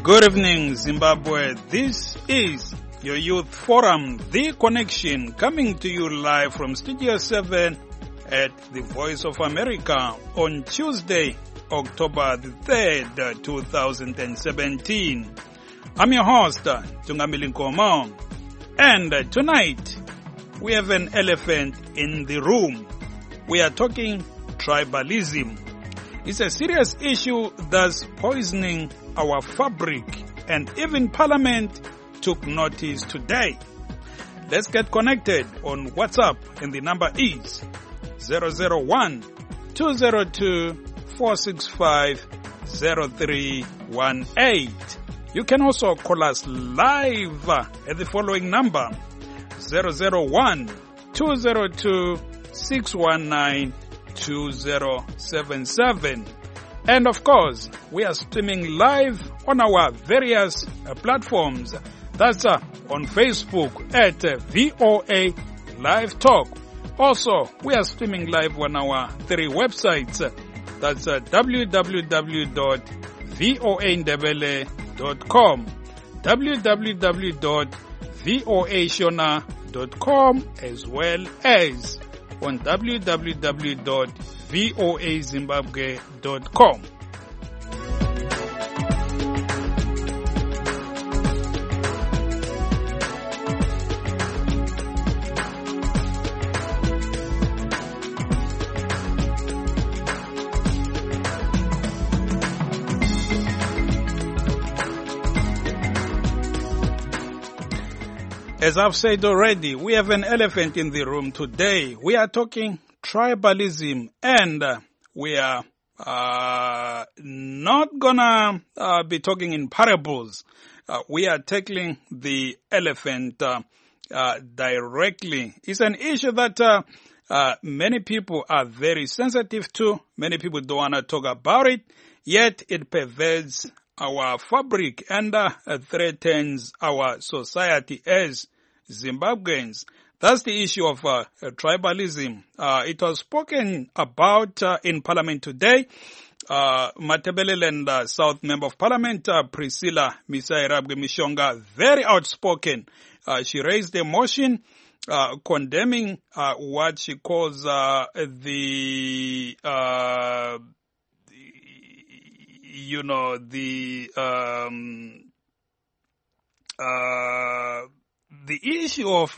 Good evening, Zimbabwe. This is your Youth Forum, The Connection, coming to you live from Studio 7 at the Voice of America on Tuesday, October the 3rd, 2017. I'm your host, Tungamili Nkomo, and tonight we have an elephant in the room. We are talking tribalism. It's a serious issue that's poisoning our fabric, and even Parliament took notice today. Let's get connected on WhatsApp, and the number is 001-202-465-0318. You can also call us live at the following number, 001-202-619-2077. And of course, we are streaming live on our various platforms. That's on Facebook at VOA Live Talk. Also, we are streaming live on our 3 websites. That's www.voandebele.com, www.voashona.com, as well as on www.voazimbabwe.com. As I've said already, we have an elephant in the room today. We are talking tribalism, and we are not gonna be talking in parables. We are tackling the elephant directly. It's an issue that many people are very sensitive to. Many people don't want to talk about it, yet it pervades our fabric and threatens our society as Zimbabweans. That's the issue of tribalism. It was spoken about in Parliament today. Matabeleland South Member of Parliament, Priscilla Misairabwe Mishonga, very outspoken. She raised a motion condemning what she calls the issue of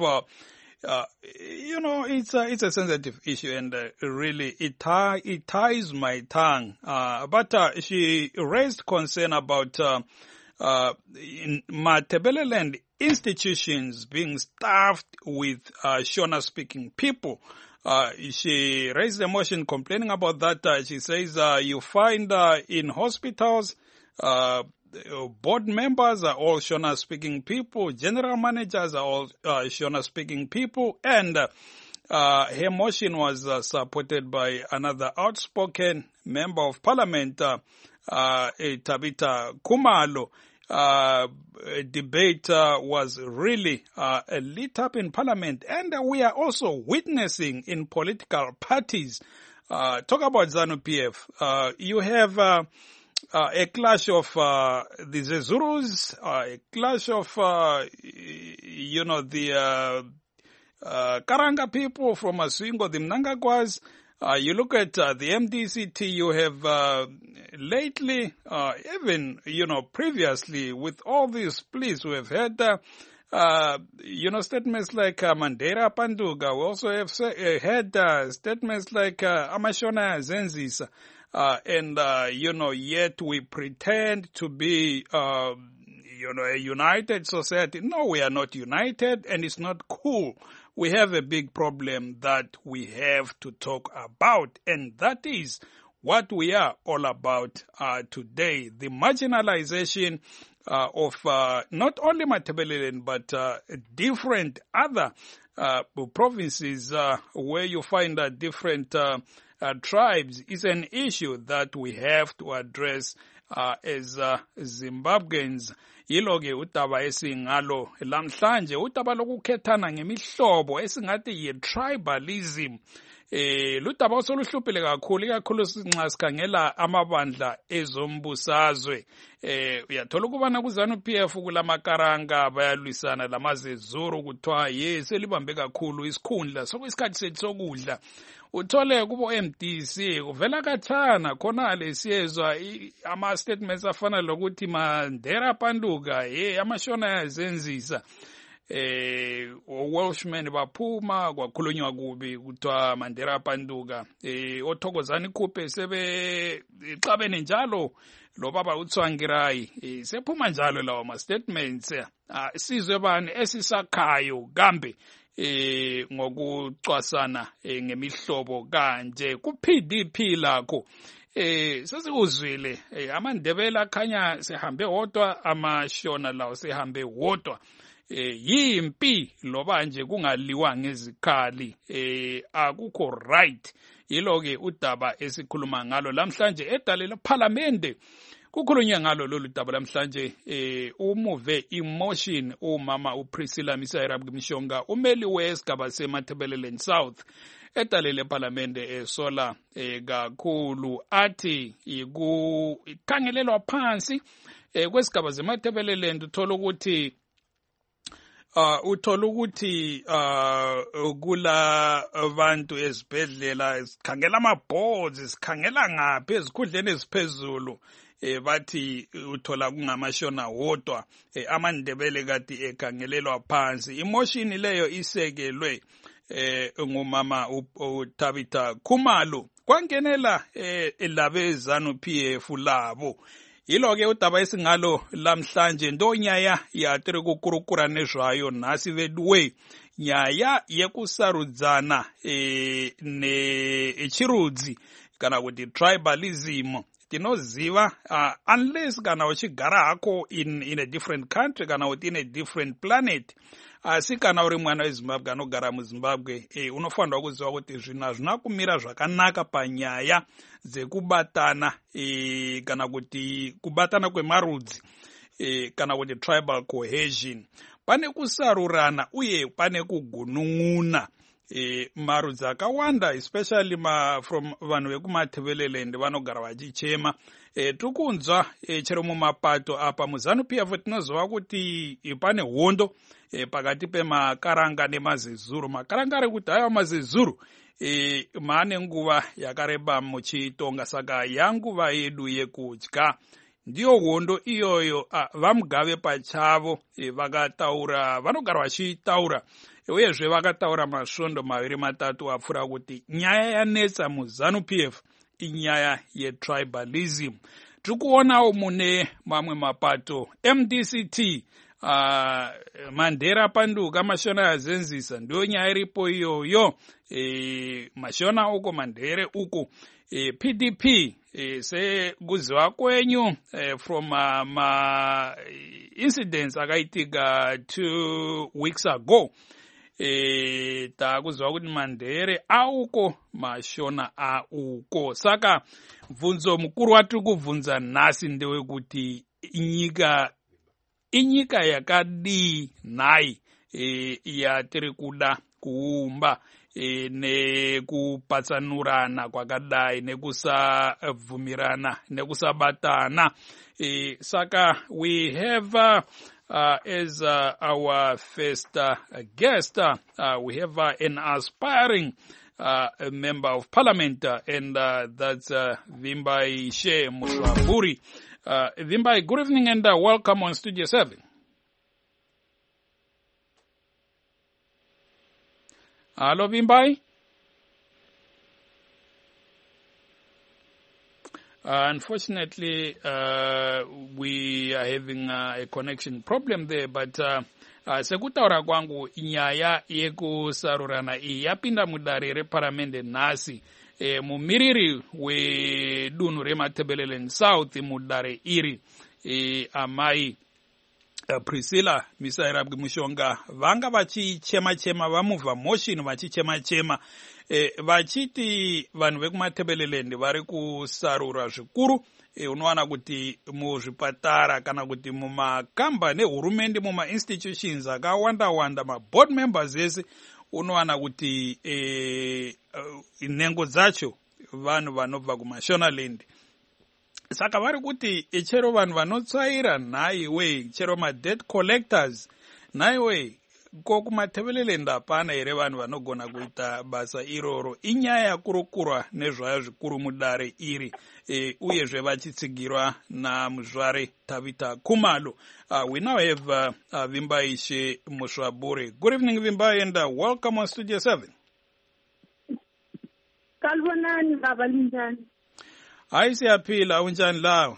it's a sensitive issue, and really it ties my tongue. But she raised concern about in Matabeleland institutions being staffed with Shona-speaking people. She raised a motion complaining about that. She says you find in hospitals board members are all Shona-speaking people, general managers are all Shona-speaking people, and her motion was supported by another outspoken member of Parliament, Tabitha Kumalo. Debate was really lit up in Parliament, and we are also witnessing in political parties. Talk about ZANU-PF. You have a clash of the Zezurus, a clash of the Karanga people from Aswingo, the Mnangagwas. You look at the MDCT, you have lately, even previously, with all these pleas, we have had statements like Mandela Panduga. We also have had statements like Amashona Zenzis. Yet we pretend to be, a united society. No, we are not united, and it's not cool. We have a big problem that we have to talk about, and that is what we are all about today. The marginalization of not only Matabeleland, but different other provinces where you find different tribes is an issue that we have to address as Zimbabweans. Yilo-ke udaba esingalo lamhlanje udaba lokukhethana ngemihlobo esingathi yi-tribalism. ludaba osoluhluphile kakhulu ikakhulu nxa sikhangela amabandla ezombusazwe. Uyathola ukubana kuZANU-PF kulamakaranga bayalwisana lamazezuru kuthiwa selibambe kakhulu isikhundla sokuyisikhathi sethu sokudla. Uthole kubo MDC kuvela kathana khonale siyezwa ama-statements afana lokuthi Mandela Panduka amashona yazenzisa. Welshman baphuma kwakhulunywa kubi kuthiwa Mandela Panduka. Othokozani Khuphe sebexabene njalo lo baba uTsvangirai. Sephuma njalo lawo ma-statements. Sizwe bani esisakhayo kambe ngokucwasana ngemihlobo kanje ku-PDP lakho. Sesikuzwile amaNdebele akhanya sehambe wodwa, amashona lawo sehambe wodwa. Yimpi loba nje kungaliwa ngezikhali akukho right. Yilo-ke udaba esikhuluma ngalo lamhlanje edale Parliament. Kukhulunywa ngalo lolu daba lamhlanje umuve emotion umama uPriscilla Mishonga umeli wesigaba seMatabeleland South edale Parliament esola kakhulu athi ikukhangelelwa phansi kwesigaba zeMatabeleland. Uthola ukuthi kula abantu ezibhedlela sikhangela ama-boards, sikhangela ngaphi ezikhundleni eziphezulu. Bathi uthola kungamashona wodwa amaNdebele kati ekhangelelwa phansi. Emotion leyo isekelwe ngumama uThabitha Khumalo kwangenela labe ZANU-PF labo. Yilo-ke udaba esingalo lamhlanje ndonyaya yatiri kukurukura nezvayo nasi veduwe nyaya yekusarudzana nechirudzi kana kuti tribalism. Tinoziva unless kana uchigara hako in a different country kana kuti in a different planet, asi kana uri mwana weZimbabwe anogara muZimbabwe unofanirwa kuziva kuti zvinhu hazvina kumira zvakanaka panyaya dzekubatana kana kuti kubatana kwemarudzi kana kuti tribal cohesion. Pane kusarurana uye pane kugunun'una. Marudzi akawanda especially from vanhu vekuMatabeleland vanogara vachichema. Tukunzwa chero mumapato apa muZANU-PF tinozova kuti pane hondo pakati pemakaranga nemazezuru. Makaranga ari kuti hayo mazezuru maane nguva yakareba muchitonga, saka yanguva yedu yekudya. Ndiyo hondo iyoyo vaMugabe pachavo vakataura, vanogara vachitaura uyezve vakataura masvondo maviri matatu apfuura kuti nyaya yanetsa muZANU-PF inyaya yetribalism. Tikuonawo mune mamwe mapato MDCT Mandela Panduka mashona yazenzisa ndiyo nyaya iripo iyoyo. Mashona uko Mandere uko PDP sekuziva kwenyu from incidents akaitika 2 weeks ago. Takuziva kuti Mandere auko mashona auko. Saka bvunzo mukuru watiri kubvunza nhasi ndewekuti inyika yakadii nhai yatiri kuda kuumba nekupatsanurana kwakadai nekusabvumirana nekusabatana. Saka we have as our first guest, we have an aspiring member of parliament, and that's Vimbai She Muswaburi. Vimbai, good evening and welcome on Studio 7. Hello, Vimbai. Unfortunately, we are having a connection problem there, but sekutaura kwangu inyaya yekusarurana iyi yapinda mudare reparamende nhasi. Mumiriri wedunhu reMatabeleland South mudare iri amai Priscilla Mishonga vanga vachichema vamuvha motion vachichema vachiti vanhu vekuMatabeleland vari kusarura zvikuru. Unowana kuti muzvipatara kana kuti mumakambani ehurumende muma institutions akawanda ma board members ese unowana kuti nhengo dzacho vanhu vanobva kumashonaland. Saka vari kuti chero vanhu vanotsvaira nhaiwe, chero ma-debt collectors nhaiwe, ko kumatebeleland hapana here vanhu vanogona kuita basa iroro. Inyaya yakurukurwa nezvayo zvikuru mudare iri, uyezve vachitsigirwa namuzvare Tabita Khumalo. We now have Vimbaishe Muswabure. Good evening, Vimbai, and welcome on Studio 7. Kalbonani baba linjani? Hayi siyaphila, unjani lawe?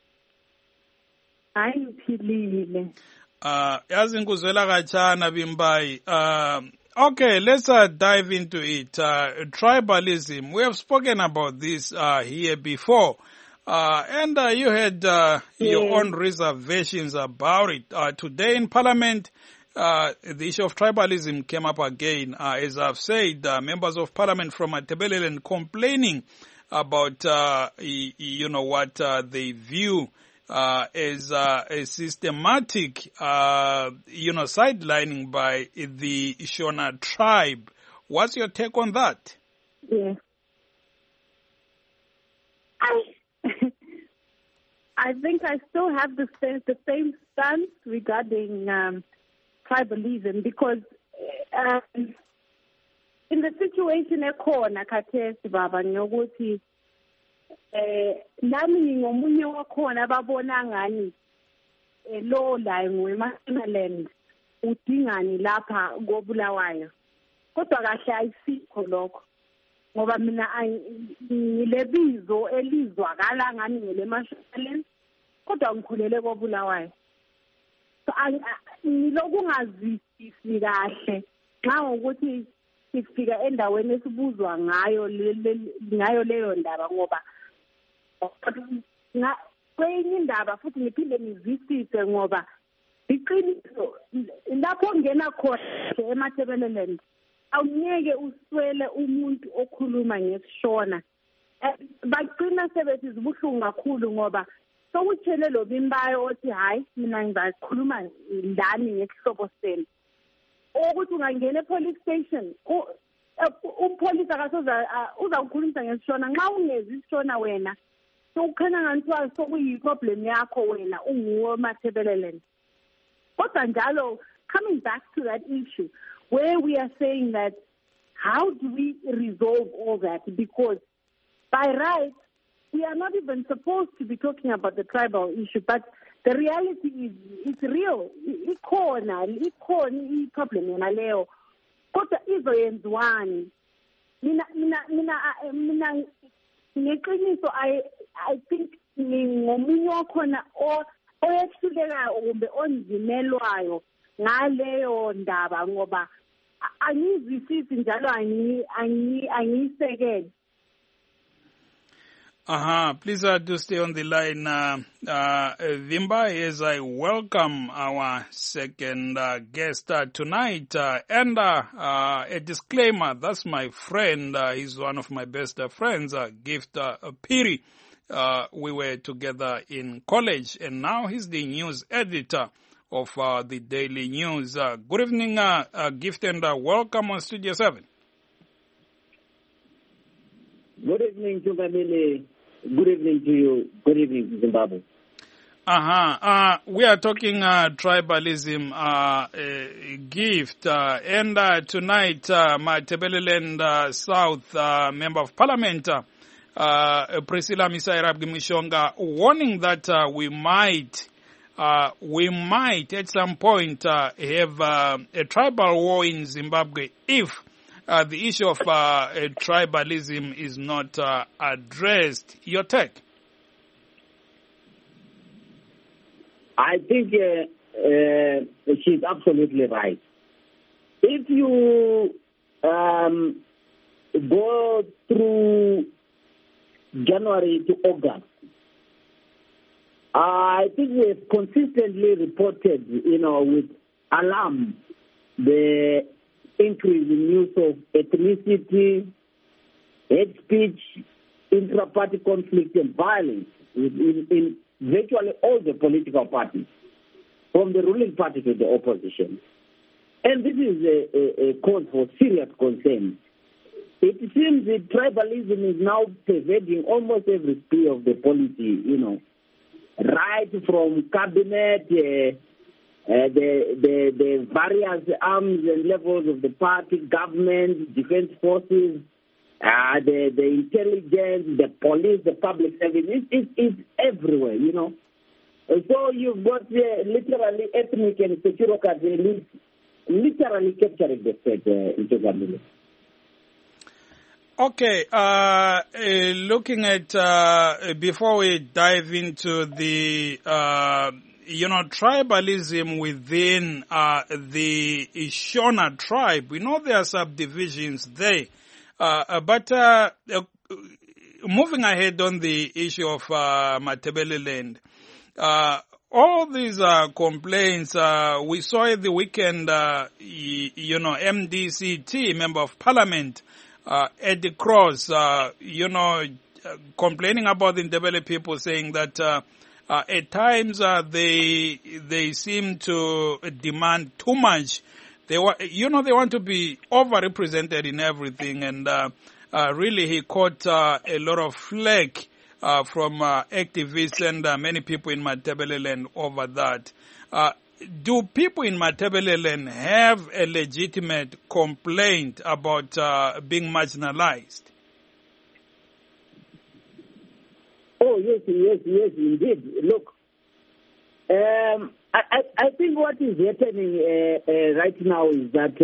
Hayi ngiphilile. Yazi ngikuzwela kachana Vimbai. Okay, let's dive into it. Tribalism. We have spoken about this here before. And you had your own reservations about it. Today in Parliament, the issue of tribalism came up again. As I've said, members of Parliament from Matabeleland complaining about, what they view as a systematic, sidelining by the Shona tribe. What's your take on that? Yeah. I think I still have the same stance regarding tribalism, because in the situation ekhona khathesi baba ngiyokuthi nami ngomunye wakhona ababona ngani lo la ngweMashonaland udingani lapha koBulawayo, kodwa kahle ayisikho lokho, ngoba mina ngilebizo elizwakala ngani ngeleMashonaland kodwa ngikhulele koBulawayo. So ngilokungazwisisi kahle nxa ukuthi sifika endaweni esibuzwa ngayo leyo ndaba, ngoba kwenye indaba futhi ngiphinde ngizwisise, ngoba iqiniso lapho ngena khona eMatabeleland awungeke uswele umuntu okhuluma ngesishona. Bagcina sebethi zibuhlungu kakhulu, ngoba sokutshele lo Vimbayo othi hayi mina ngizakhuluma ndani ngesihlobo senu, ukuthi ungangena e-police station umpolisi akasoza uzawukhulumisa ngesishona. Nxa ungezi isishona wena sokukhanya ngani sokuyi-problem yakho wena unguwe Matabeleland. Kodwa njalo, coming back to that issue where we are saying that how do we resolve all that, because by right we are not even supposed to be talking about the tribal issue, but the reality is it's real. Ikhona i-problem yona leyo, kodwa izoyenziwani. Mina ngeqiniso I think ngomunye wakhona oyehlulekayo kumbe onzimelwayo ngaleyo ndaba, ngoba angizwisisi njalo angiyisekele. Please do stay on the line, Vimbai, as I welcome our second guest tonight. And a disclaimer, that's my friend, he's one of my best friends, Gift Piri. We were together in college, and now he's the news editor of the Daily News. Good evening, Gift, and welcome on Studio 7. Good evening, Jungamile. Good evening to you. Good evening to Zimbabwe. We are talking tribalism, Gift, and tonight, Matabeleland South Member of Parliament, Priscilla Misairab Gimishonga, warning that we might at some point have a tribal war in Zimbabwe if the issue of tribalism is not addressed. Your take? I think she's absolutely right. If you go through January to August, I think we have consistently reported, with alarm, the increase in use of ethnicity, hate speech, intra-party conflict and violence in virtually all the political parties, from the ruling party to the opposition. And this is a cause for serious concern. It seems that tribalism is now pervading almost every sphere of the policy, right from cabinet, the various arms and levels of the party, government, defense forces, the intelligence, the police, the public service. It's everywhere, So you've got literally ethnic and securocrat elites literally capturing the state in Zambia. Okay, looking at, before we dive into the, tribalism within the Shona tribe, we know there are subdivisions there, but moving ahead on the issue of Matabeleland, all these complaints, we saw at the weekend, MDCT, Member of Parliament, Eddie Cross, complaining about the Ndebele people, saying that at times they seem to demand too much. They want to be overrepresented in everything, and really he caught a lot of flack from activists and many people in Matabeleland over that. Do people in Matabeleland have a legitimate complaint about being marginalized? Oh, yes, indeed. Look, I think what is happening right now is that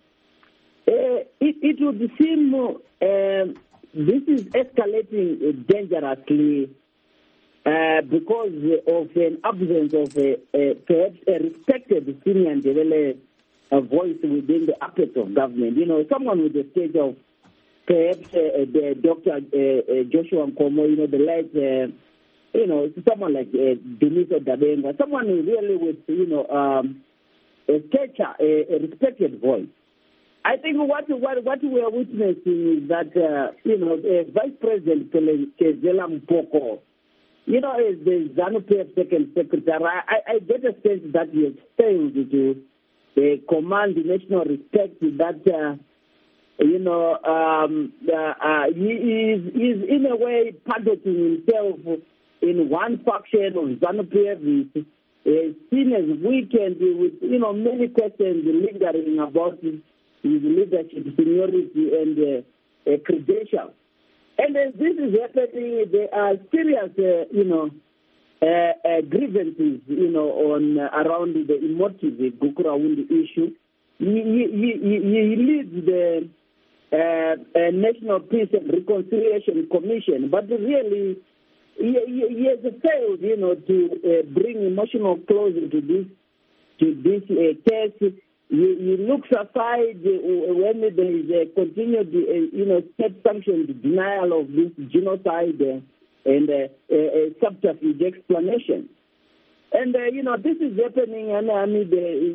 it would seem this is escalating dangerously because of an absence of perhaps a respected senior and voice within the aspect of government. Someone with the stage of perhaps the Dr. Joshua Nkomo, the late, someone like Denise Dabenga, someone really with, a stature, a respected voice. I think what we are witnessing is that, Vice President Kezela Mpoko, as the ZANU-PF second secretary, I get a sense that he has failed to command the national respect that, he is in a way paddocking himself in one faction of ZANU-PF. He's seen as weak and with, many questions lingering about his leadership, seniority, and credentials. And as this is happening, there are serious, grievances, on around the emotive Gukurahundi issue. He leads the National Peace and Reconciliation Commission, but really he has failed, to bring emotional closure to this case. He looks aside when there is a continued, state-sanctioned denial of this genocide and subterfuge explanation. And, this is happening amid,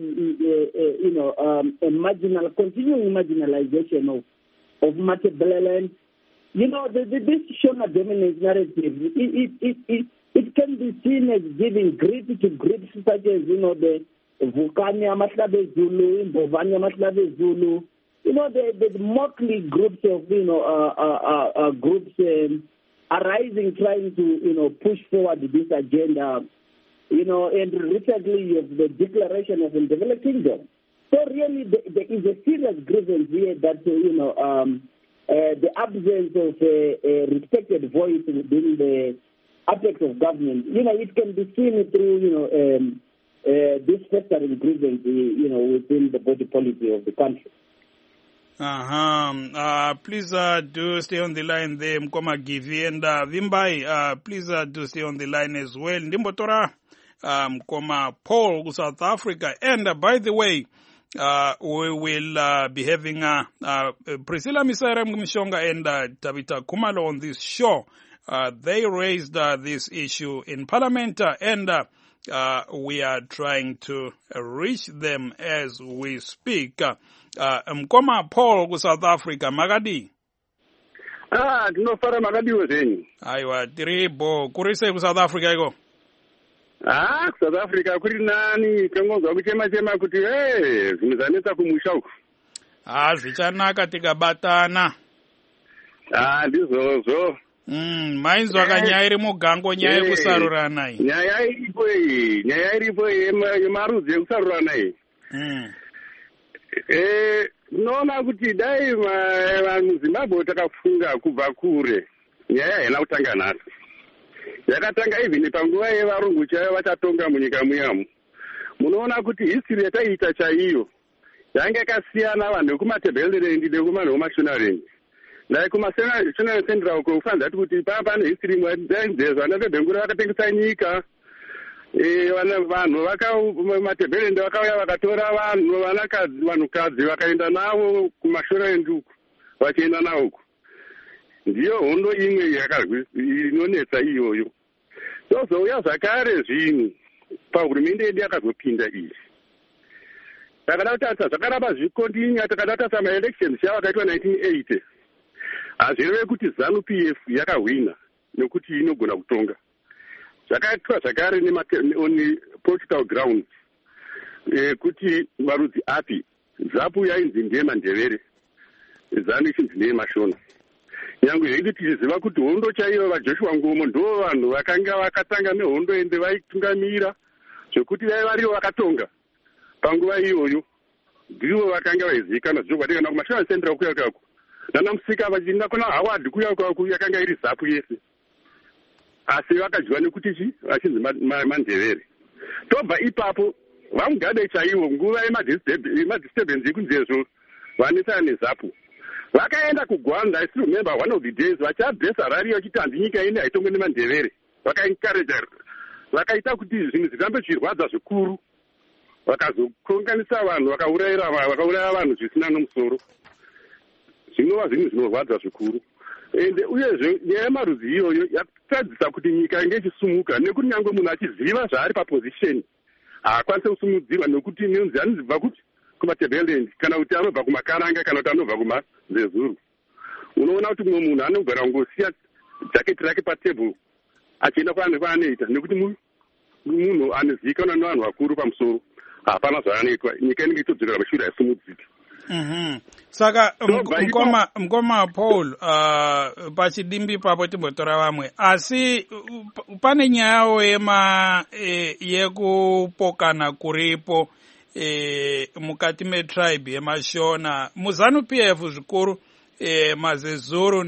continuing marginalization of Matabeleland. This Shona dominance narrative, it can be seen as giving grit to groups such as, the Vukani Amaslabe Zulu, Bovani Amaslabe Zulu, the motley groups of, groups arising, trying to, push forward this agenda, and recently you have the declaration of the Ndebele Kingdom. So really there is a serious grievance here that, the absence of a respected voice within the aspect of government, it can be seen through, this festering grievance, within the body policy of the country. Please do stay on the line there, Mkoma Givi, and Vimbai, please do stay on the line as well. Ndimbotora, Mkoma Paul, South Africa, and by the way, we will be having Priscilla Misara Mshonga and Tabita Kumalo on this show. They raised this issue in Parliament, and we are trying to reach them as we speak. Mkoma Paul, South Africa, Magadi. Tinofara Magadi wazeni. Aiwa, tiribo, kurise South Africa, go. South Africa kuri nani tongozwa kuchema kuti zvinhu zvanetsa kumusha uku. Zvichanaka tikabatana. Ndizvozvo. Mainzwa kanyaya iri mugango, nyaya yekusarurana iyi. Nyaya iripo yemarudzi ekusarurana iyi. Unoona kuti dai vanhu Zimbabwe takafunga kubva kure, nyaya haina kutanga nhasi. Yakatanga even panguva yevarungu chaivo vachatonga munyika muyamo. Munoona kuti history yataiita chaiyo yanga yakasiyana, vanhu vekumatebhelerendi nevanhu vekumashonarend. Dai kumasonarend central uko kufanira kuti pane history imwe vana vebhengura vakatengesa nyika. Vanhu matebhelerendi vakauya vakatora vanhukadzi vakaenda navo kumashonarend uko, vachienda navo uko. Ndiyo hondo imwe inonetsa iyoyo. Tozouya zvakare zvinhu pahurumende yedu yakazopinda izvi. Takada kutarisa zvakaramba zvikondinya, takada kutarisa maelections yavakaitwa 1980. Hazvireve kuti ZANU-PF yakahwina nekuti inogona kutonga. Zvakaitwa zvakare on political grounds kuti marudzi api. ZAPU yainzi ndeyemandevere, ZANU ichinzi ndeyemashona. Nyange zvedu tichiziva kuti hondo chaiyo vaJoshua Ngomo ndo vanhu vakanga vakatanga nehondo ende vaitungamira zvekuti varivo vakatonga panguva iyoyo. Ndivo vakanga vaizivikanwa zvokwadi kana kumashona central kuya kako. Nana Musika vachienda kuna Howard kuya kako yakanga iri ZAPU yese. Asi vakadyiwa nekuti vachinzi mandevere. Tobva ipapo vaMugade chaivo nguva yemadisturbance yekunzezvo vanesana neZAPU. Vakaenda kuGwanda, I still remember one of the days, vachabhesa rari vachiti handi nyika ine haitongwe nemandevere. Vakaencourage, vakaita kuti zvinhu zvirambe zvichirwadza zvikuru. Vakazokonganisa vanhu, vakauraya vanhu zvisina nomusoro. Zvinova zvinhu zvinorwadza zvikuru. Uyezve nyaya yemarudzi iyoyo yatadzisa kuti nyika inge ichisumuka, nekuti nyange munhu achiziva zvaari paposition haakwanise kusumudzirwa, nekuti neunzi anobva kuti kumatebhelerendi kana kuti anobva kumakaranga kana kuti anobva kumazezuru. Unoona kuti mumwe munhu anogara kungosiya jaketi rake patebhuru achienda kwaanoita, nekuti munhu anozivikanwa nevanhu vakuru pamusoro. Hapana zvaanoitwa, nyika inenge itodzokera pashure haisimudziki. Saka mukoma Paul, pachidimbi papo timbotora vamwe, asi pane nyayawo yekupokana kuripo mukati metribe yemashona muZANU-PF zvikuru, mazezuru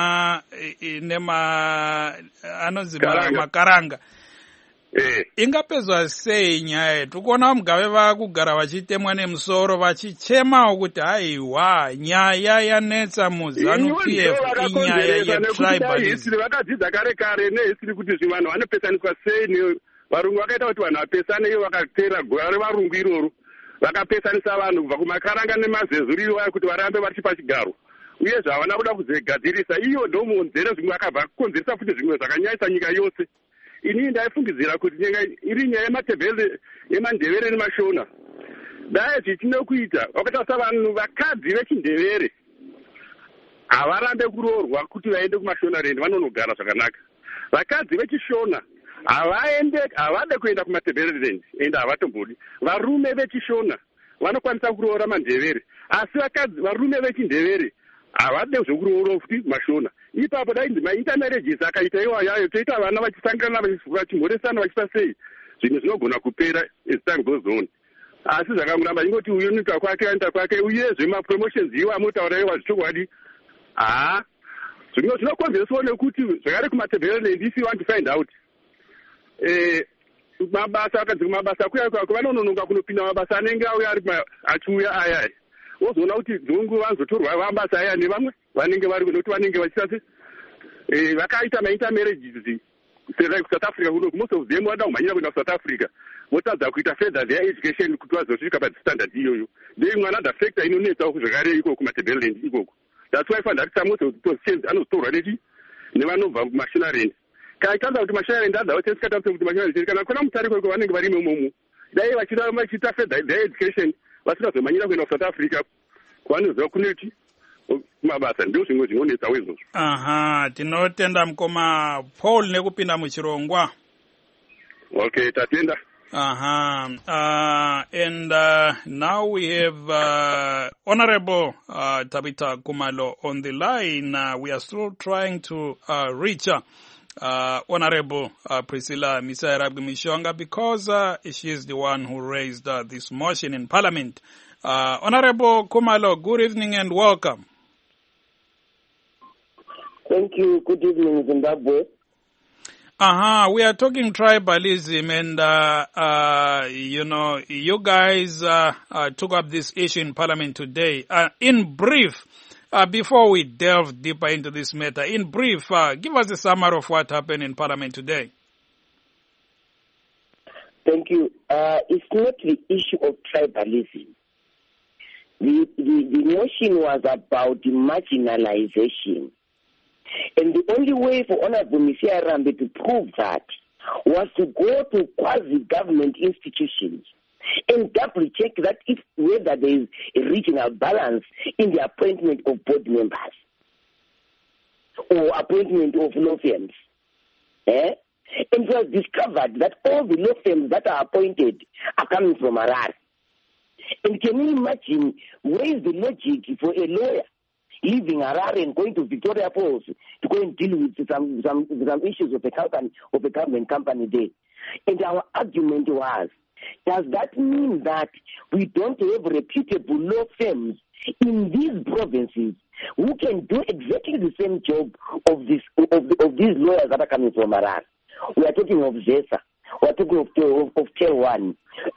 anonzi makaranga. Ingapedzwa sei nyaya? Tikuona Mugave vakugara vachitemwa nemusoro vachichemawo kuti haiwa nyaya yanetsa muZANU-PF inyaya yetribalism. Vakadzidza kare nehistori kuti vanhu vanopesaniswa sei. Varungu vakaita kuti vanhu vapesane, iyo vakatera gore revarungu iroro. Vakapesanisa vanhu kubva kumakaranga nemazezuru iwayo kuti varambe vari pachigaro. Uyezve havana kuda kuzogadzirisa. Iyo ndo muonzero zvimwe akabva kukonzeresa futi zvimwe zvakanyayisa nyika yose. Ini ndaifungidzira kuti iri nyaya yemandevere nemashona. Dai zvichine kuita vakatarisa vanhu vakadzi vechindevere havarambe kuroorwa kuti vaende kumashonarend vanonogara zvakanaka. Vakadzi vechishona havade kuenda kumatebhelerendi ende havatombodi. Varume vechishona vanokwanisa kuroora mandevere, asi varume vechindevere havade zvokuroora futi mashona. Ipapo dai maintermarriages akaita iwayayo toita vana vachisangana vachimhoresana vachiita sei, zvinhu zvinogona kupera as time goes on. Asi zvakangoramba ingoti uyu unoita kwake anoita kwake, uyezve mapromotions iwo amotaura iwa zvichokwadi. Zvimwe zvinokonzereswa nekuti zvakare kumatebhelerendi, if you want to find out mabasa akadzika mabasa kuya kwako vanononga kunopinda mabasa anenge auya achiuya ayaya. Wozoona kuti dzungu vanozotorwa vamabasa aya nevamwe vanenge vari nekuti vanenge vachitati vakaita maintermarriages South Africa kuno. Most of them vada kumhanyira kuenda South Africa votadza kuita further their education kuti vazosvika pastandard iyoyo. Ndei imwe another factor inonetsawo zvakare ikoko kumatebhelerendi ikoko. That's why fanda kuti most of the positions anozotorwa nevanobva kumashonarend. Kana tanza kuti mashonarend adzaotesikata kuti mashonarend kana kuna mutariko iko vanenge vari imomo. Dai vachita further their education vasingazomhanyira kuenda South Africa kwanoziva kuneti mabasa. Ndio zvimwe zvinonetsawo izvozvo. Tinotenda mukoma Paul nekupinda muchirongwa. Okay, tatenda. And now we have Honorable Tabitha Khumalo on the line. We are still trying to reach Honorable Priscilla Misayarabimishonga because she is the one who raised this motion in Parliament. Honorable Khumalo, good evening and welcome. Thank you. Good evening, Zimbabwe. We are talking tribalism, and you guys took up this issue in Parliament today. In brief, before we delve deeper into this matter, in brief, give us a summary of what happened in Parliament today. Thank you. It's not the issue of tribalism. The motion was about marginalization. And the only way for Honorable Misayarabimishonga to prove that was to go to quasi-government institutions and double-check that whether there is a regional balance in the appointment of board members or appointment of law firms. And it was discovered that all the law firms that are appointed are coming from Harare. And can you imagine where is the logic for a lawyer leaving Harare and going to Victoria Falls to go and deal with some issues of a government company there? And our argument was, does that mean that we don't have reputable law firms in these provinces who can do exactly the same job of these lawyers that are coming from Harare? We are talking of ZESA. We are talking of Tier 1.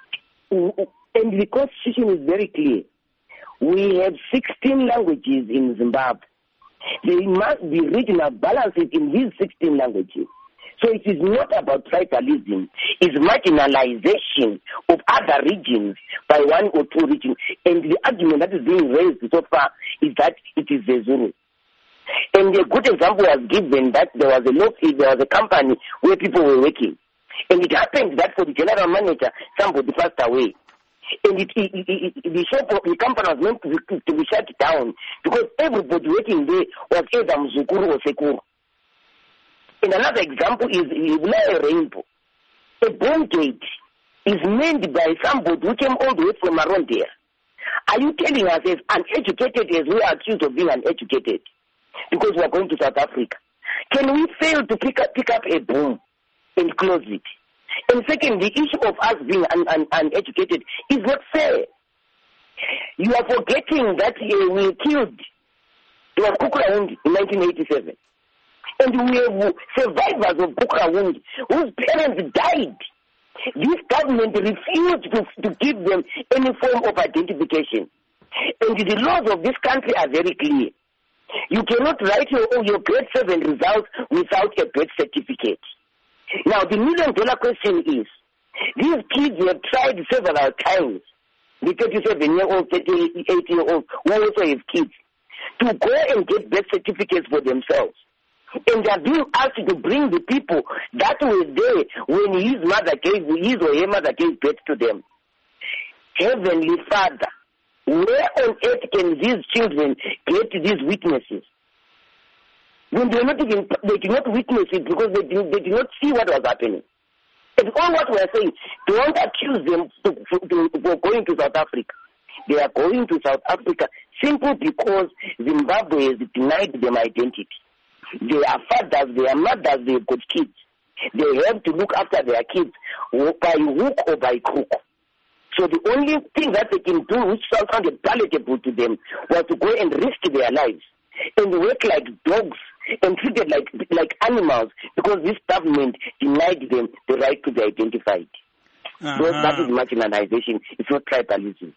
And the Constitution is very clear. We have 16 languages in Zimbabwe. There must be regional balances in these 16 languages. So it is not about tribalism. It's marginalization of other regions by one or two regions. And the argument that is being raised so far is that it is the Zulu. And a good example was given that there was a company where people were working. And it happened that for the general manager, somebody passed away. And the company was meant to be shut down because everybody working there was either Mzukuru or Sekuru. And another example is Ibulaya Rainbow. A bone gate is made by somebody who came all the way from around there. Are you telling us as uneducated as we are accused of being uneducated because we are going to South Africa? Can we fail to pick up a boom and close it? And second, the issue of us being uneducated is not fair. You are forgetting that we killed Kukurahundi in 1987. And we have survivors of Kukurahundi whose parents died. This government refused to give them any form of identification. And the laws of this country are very clear. You cannot write your grade 7 results without a birth certificate. Now, the million-dollar question is, these kids have tried several times, the 37-year-old, 38-year-old, who also have kids, to go and get birth certificates for themselves. And they are being asked to bring the people that were there when his or her mother gave birth to them. Heavenly Father, where on earth can these children get these witnesses? When they did not witness it because they did not see what was happening. And all what we are saying, don't accuse them for going to South Africa. They are going to South Africa simply because Zimbabwe has denied them identity. They are fathers, they are mothers, they have got kids. They have to look after their kids by hook or by crook. So the only thing that they can do, which sounded palatable to them, was to go and risk their lives and work like dogs and treated like animals because this government denied them the right to be identified. That is marginalization. It's not tribalism.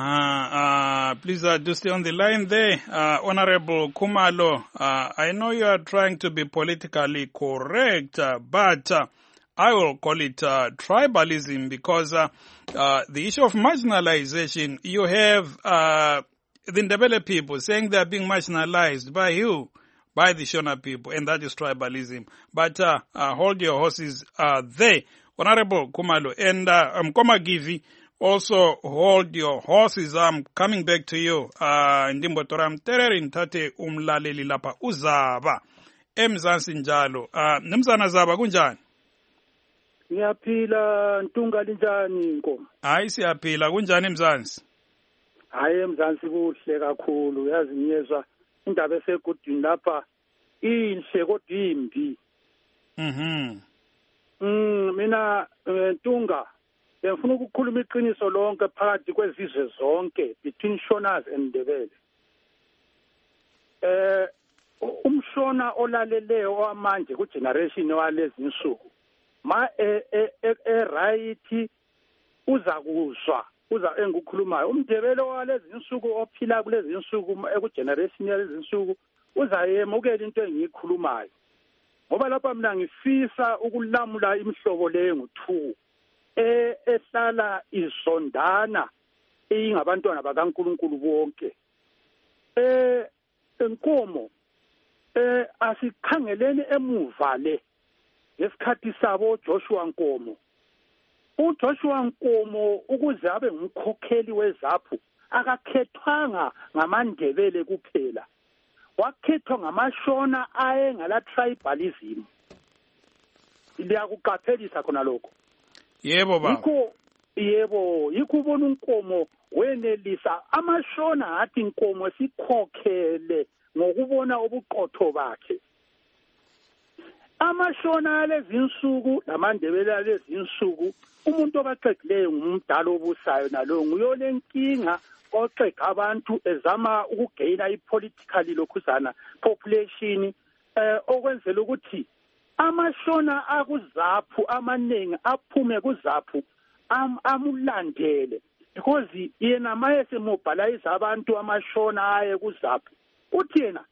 Please do stay on the line there. Honorable Khumalo, I know you are trying to be politically correct, but I will call it tribalism because the issue of marginalization, you have the Ndebele people saying they are being marginalized by you, by the Shona people, and that is tribalism. But hold your horses there. Honorable Khumalo, and Mkomagivi, also hold your horses. I'm coming back to you. Ndimbo Toram Tereri Ntate Umlaleli Lapa Uzaba. Emzansi njalo. Nimzana Zaba kunjani? Ngiyaphila Ntunga linjani Nkomo? Hayi siyaphila kunjani Mzansi? Hayi eMzansi kuhle kakhulu yazi ngiyezwa indaba esegudini lapha inhle kodwa imbi. Mina Ntunga ngifuna ukukhuluma iqiniso lonke phakathi kwezizwe zonke between Shonas and Ndebele. Umshona olaleleyo owamanje ku generation walezi insuku ma right uza engukhulumayo umndebele walezi insuku ophila kulezi insuku eku generation yalezi insuku uzayemukela into engiyikhulumayo ngoba lapha mina ngifisa ukulamula imihlobo leyo ngo2 ehlala izondana ingabantwana bakaNkulunkulu bonke Nkomo asikhangeleni emuva le ngesikhathi sabo Joshua Nkomo uJoshua Nkomo ukuze abe ngumkhokheli weZAPU akakhethwanga ngamaNdebele kuphela wakhethwa ngamashona ayengala tribalism liyakuqaphelisa khona lokho yebo baba yikho ubona uNkomo wenelisa amashona athi Nkomo sikhokhele ngokubona ubuqotho bakhe amashona alezi insuku namaNdebele alezi insuku umuntu obaqeqileyo ngumdala obusayo nalo nguyole nkinga oqeqa abantu ezama ukugeyina ipolitical lokhuzana population okwenzela ukuthi amashona akuZAPU amaningi aphume kuZAPU amulandele because yena mayese mobilize abantu amashona aye kuZAPU uthi yena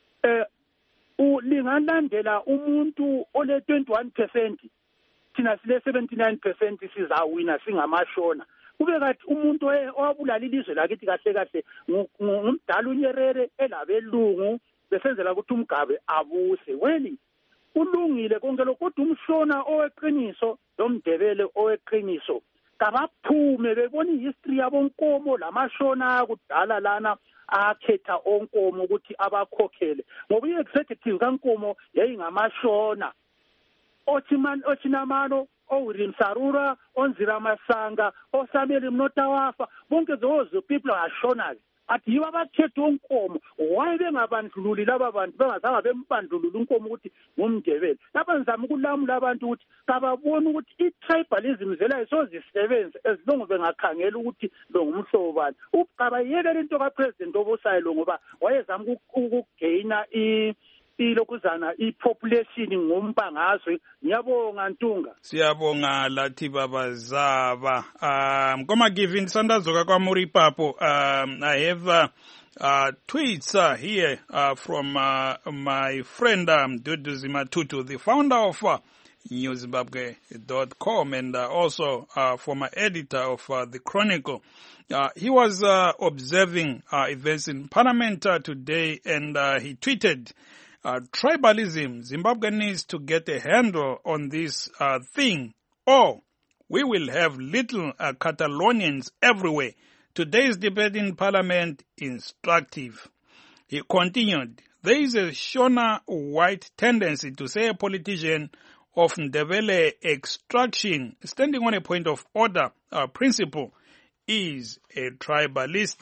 lingalandela umuntu ole 21% thina sile 79% sizawina singamashona kube kathi umuntu owabulala ilizwe lakithi kahle kahle ngumdala uNyerere elabelungu besenzela ukuthi umgabe abuse weli ulungile konke lokho kodwa umshona oweqiniso lomndebele oweqiniso kabaphume bebona ihistory yabo Nkomo lamashona akudala lana akhetha onkomo ukuthi abakhokhele ngoba iexecutive kaNkomo yayingamashona Ochinamano William Sarura Onzira Masanga Osameli Mnotawafa bonke those people are shoners athi yiba bakhetha onkomo why bengabandlululi laba bantu bengazange bempandlulula uNkomo ukuthi ngumndebele lapha ngizama ukulamula abantu ukuthi kababona ukuthi itribalism zela isozisebenza ezilongo bengakhangela ukuthi lo ngumhlobo bani uqabayekela into kaPresident obusayo lo ngoba wayezama ukugeyina ilokuzana ipopulation ngombangazwe ngiyabonga Ntunga siyabonga lathi baba Zaba Mkoma giving sandazoka kwa Muripapo I have tweets here from my friend Dudu Zimatutu, the founder of newzimbabwe.com and also former editor of the Chronicle. He was observing events in Parliament today and he tweeted, tribalism, Zimbabwe needs to get a handle on this thing or we will have little Catalonians everywhere. Today's debate in Parliament instructive. He continued, there is a Shona white tendency to say a politician of Ndebele extraction standing on a point of order principle is a tribalist.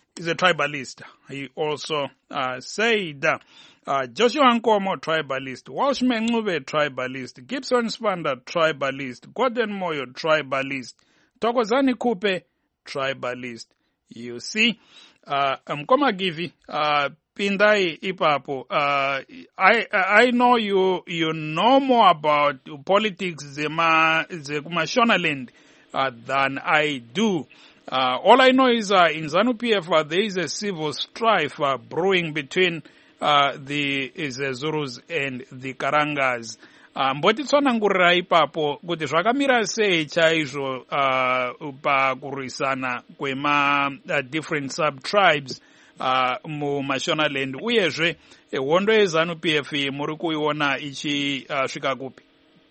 He also said Joshua Nkomo tribalist, Walshman Ncube tribalist, Gibson Spanda tribalist, Gordon Moyo tribalist, Thokozani Kupe tribalist. You see, Mkoma Givi, Pindai Ipapo, I know you know more about politics Zekumashona than I do. All I know is in ZANU-PF there is a civil strife brewing between the Zulus and the Karangas. Mbotitsona ngurira ipapo kuti zvakamira sei chaizvo pakurwisana kwema different sub-tribes muMashonaland uyezve hondo yeZANU-PF muri kuiona ichasvika kupi?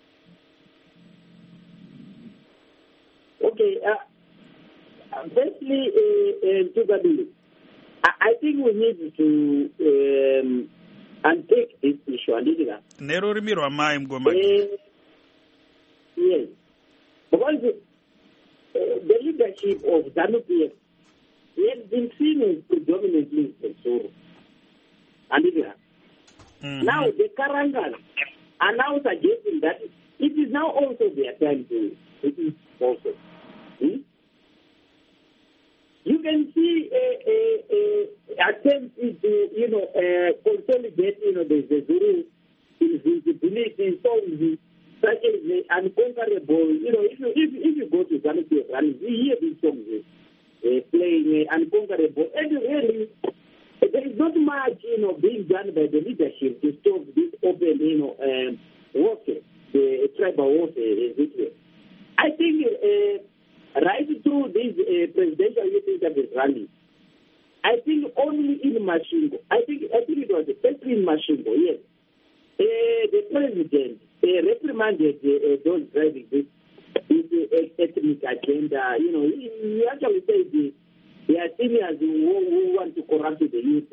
Okay, firstly, I think we need to unpack this issue a little bit. Nerurimi rwamai Mgoma. Yes. Because the leadership of ZANU-PF has been seen as predominantly Zulu. Now the Karangas are now suggesting that it is now also their time to eat also. You can see attempt to consolidate the Zulu invisibility, such as the unconquerable. If you go to ZANU-PF rallies, you hear these songs playing unconquerable, and really there is not much being done by the leadership to stop this open warfare, the tribal warfare, as it were. I think right through this presidential youth rally, I think only in Mashingo, I think it was especially in Mashingo, yes, the president reprimanded those driving this ethnic agenda. He actually said there are seniors who want to corrupt the youth,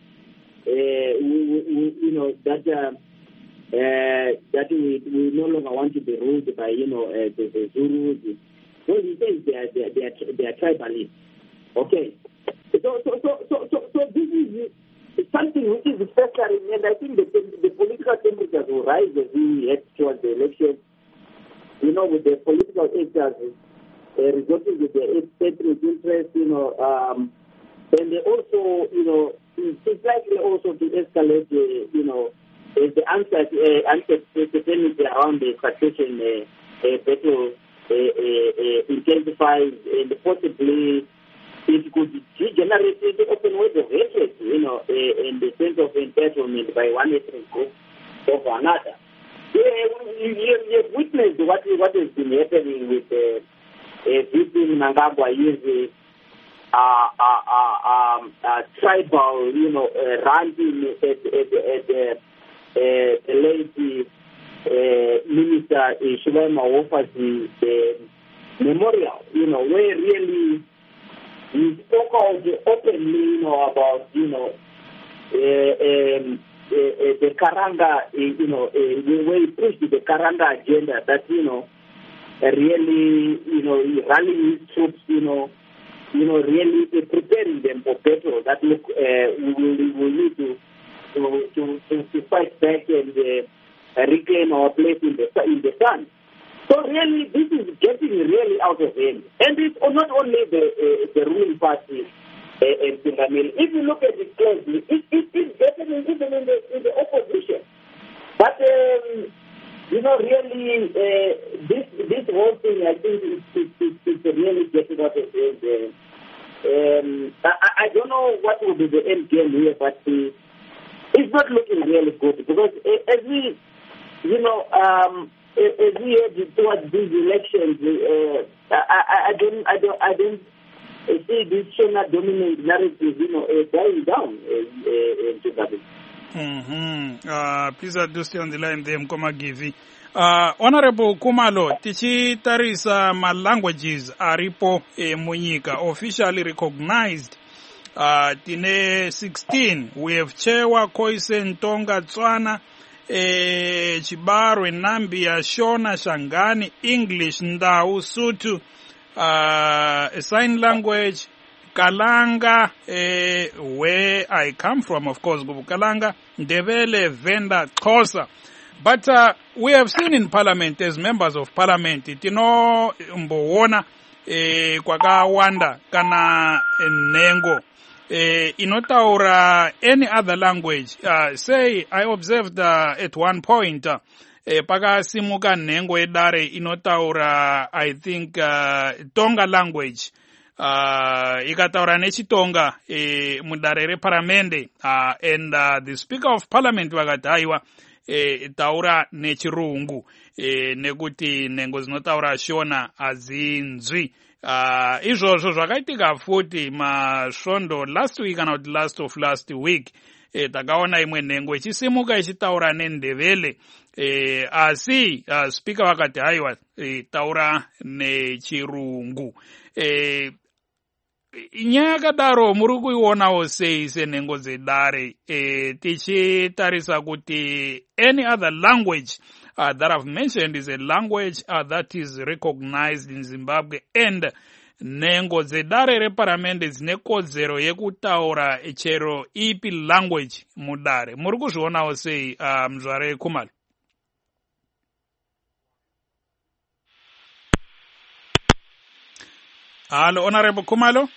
that we no longer want to be ruled by the Zulus. So he says they are tribalists. Okay, so this is something which is festering, and I think the political temperatures will rise as we head towards the election. With the political actors resorting to their ethnic interest, and they also, it's likely also to escalate, the uncertainty around the succession battle intensifies, and possibly it could degenerate into open ways of hatred, in the sense of entitlement by one ethnic group over another. You've witnessed what has been happening with Vipi Mnangagwa using tribal, ranting at the late Minister Shivema Wofasi memorial, where really he spoke out openly, about, the Karanga, where he pushed the Karanga agenda that, really, rallying his troops, really preparing them for battle. That look, we will need to fight back and reclaim our place in the sun. So really, this is getting really out of hand, and it's not only the ruling party. If you look at it closely, it's getting even in the opposition. But really, this whole thing, I think, is really getting out of hand. I don't know what will be the end game here, but it's not looking really good, because as we head towards these elections, I don't see this Shona dominant narrative, dying down in Zimbabwe. Please do stay on the line there, Mkomagivi. Honorable Kumalo, tichitarisa ma languages aripo munyika officially recognized. Tine 16 we have Chewa, Khoisan, Tonga, Tswana, Chibaru, Nambia, Shona, Shangani, English, Ndau, Sutu, sign language, Kalanga, where I come from, of course, Kalanga, Ndebele, Venda, Xhosa. But we have seen in Parliament, as members of Parliament, Tino Mbowona, Kwagawanda, Kana Nengo, Inotaura, any other language. Say, I observed at one point, Paga Simuka Nengo Edare, Inotaura, I think, Tonga language. Ikataura Nechi Tonga, Mudarere Paramende, and the Speaker of Parliament Wagataiwa, taura nechirungu nekuti nengo dzinotaura shona azinzwi izvozvo zvakaitika futi masvondo last week kana kuti last week takaona imwe nhengo ichisimuka ichitaura nendevele asi speaker vakati haiwa taura nechirungu nyaya yakadaro muri kuionawo sei senhengo dzedare tichitarisa kuti any other language that I've mentioned is a language that is recognized in Zimbabwe, and nhengo dzedare reparamende dzine kodzero yekutaura chero ipi language mudare. Muri kuzvionawo sei Mzvare Khumalo? Hello, Honorable Khumalo.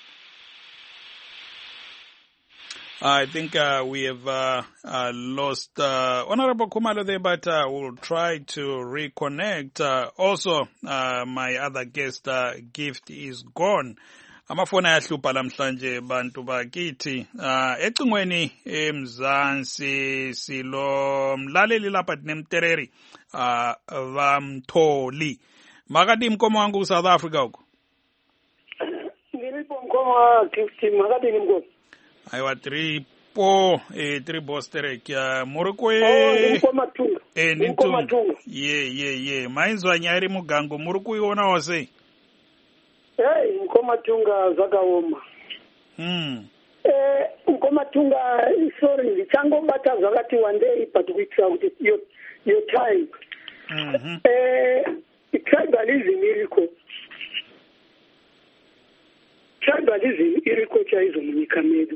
I think we have lost Honorable Khumalo there, but we'll try to reconnect. Also, my other guest, Gift, is gone. Amafona yahlupha lamhlanje bantu bakithi. Ecingweni eMzansi silo mlaleli lapha nemtereri vamtholi. Makati mkomo wangu South Africa uko. Ngilipo mkomo Gift, makati mkomo. Aiwa tripo sterek ya murukwe Matunga. Ye mainzwa nyari mugango murukuiona wose Mkomatunga zakaoma Mkomatunga sorry ndichangobata zvakati one day but kuitira kuti your time tribalism iriko chaizo munyika medu.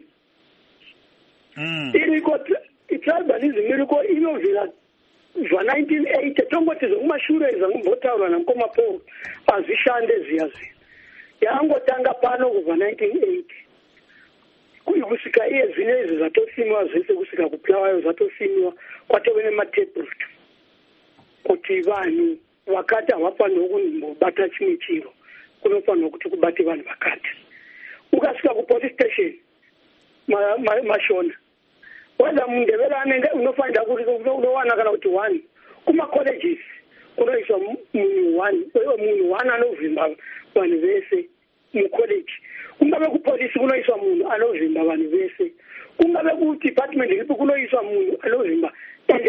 Tribalism iriko inovhira zva1980 tongoti zvemumashure zvangombotaurwa namukoma Paul azvishande zviya yangotanga pano kubva 1980 kusvika iye zvino izvi zvatosimwa zvese kusvika kupulawayo zvatosimiwa kwatove nematablet kuti vanhu vakati havafanirwa kumbobata chimwe chiro kunofanirwa kuti kubate vanhu vakati. Ukasvika kupolice station mashona whether mundevera anenge unofanira kuti unowana kana kuti one kuma-colleges kunoiswa munhu one anovhimba vanhu vese mucollege. Kungave kupolisi kunoiswa munhu anovhimba vanhu vese. Kungave kudepartment ripi kunoiswa munhu anovhimba and